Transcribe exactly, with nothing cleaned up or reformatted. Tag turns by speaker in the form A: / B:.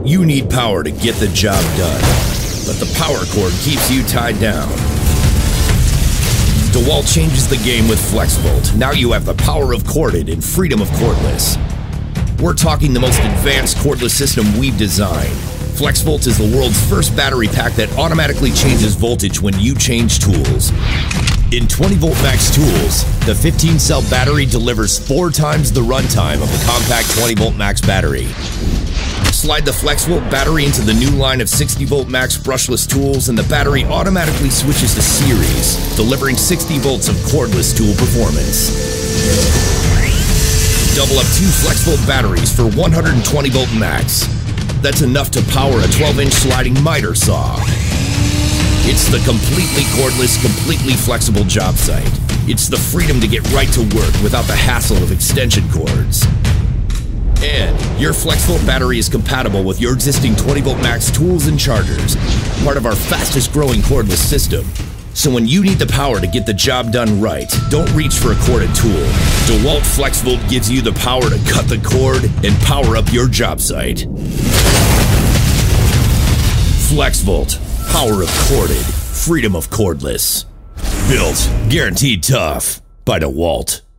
A: You need power to get the job done, but the power cord keeps you tied down. DeWalt changes the game with FlexVolt. Now you have the power of corded and freedom of cordless. We're talking the most advanced cordless system we've designed. FlexVolt is the world's first battery pack that automatically changes voltage when you change tools. In twenty volt max tools, the fifteen cell battery delivers four times the runtime of the compact twenty volt max battery. Slide the FlexVolt battery into the new line of sixty volt max brushless tools and the battery automatically switches to series, delivering sixty volts of cordless tool performance. Double up two FlexVolt batteries for one hundred twenty volt max. That's enough to power a twelve inch sliding miter saw. It's the completely cordless, completely flexible job site. It's the freedom to get right to work without the hassle of extension cords. And your FlexVolt battery is compatible with your existing twenty volt max tools and chargers, part of our fastest growing cordless system. So when you need the power to get the job done right, don't reach for a corded tool. DeWalt FlexVolt gives you the power to cut the cord and power up your job site. FlexVolt, power of corded, freedom of cordless. Built, guaranteed tough by DeWalt.